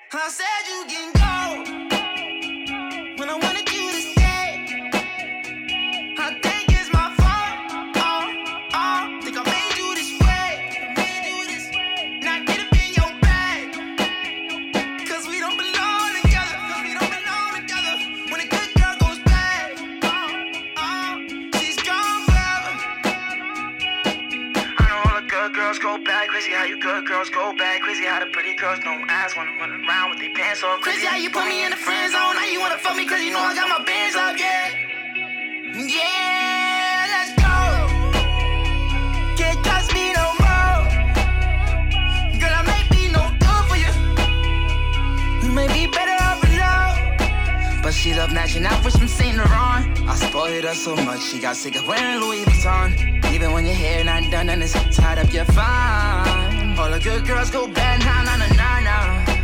I said you can go when I wanted you to stay. I think it's my fault. Think I made you this way. Not get up in your bag. Cause we don't belong together. When a good girl goes bad, she's gone forever. I know all the good girls go bad. Crazy how you good girls go bad. Crazy how the pretty girls don't ask. Wanna run around with their pants off. Crazy how you put me in the friend zone. Now you wanna fuck me cause you know I got my bands up, yeah. Yeah, let's go. Can't trust me no more. Girl, I may be no good for you. You may be better off alone. But she love matching out with some Saint Laurent. I spoiled her so much, she got sick of wearing Louis Vuitton. Even when your hair not done and it's tied up, you're fine. All the good girls go bad, nah.